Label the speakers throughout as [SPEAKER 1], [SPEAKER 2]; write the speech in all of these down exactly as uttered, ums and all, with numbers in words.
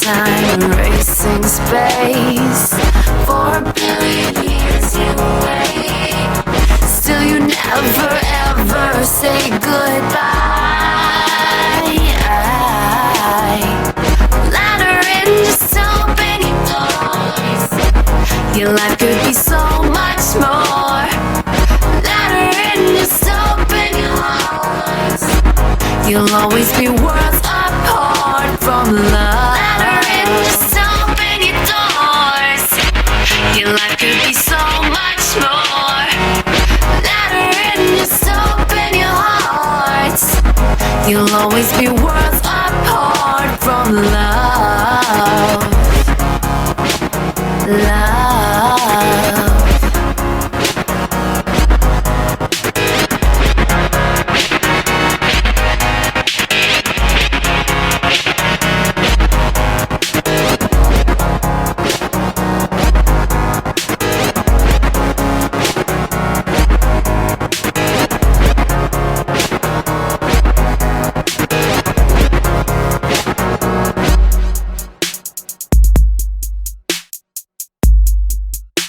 [SPEAKER 1] time racing space. For a billion years you wait, still you never ever say goodbye. Let her in, just open your doors. Your life could be so much more. Let her in, just open your heart. You'll always be worlds apart from love. Let her in, just open your doors. Your life could be so much more. Let her in, just open your heart. You'll always be worlds apart from love. Love.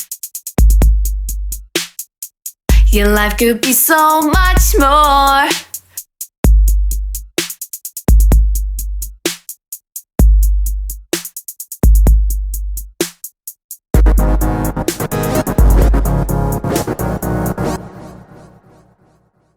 [SPEAKER 1] Your life could be so much more.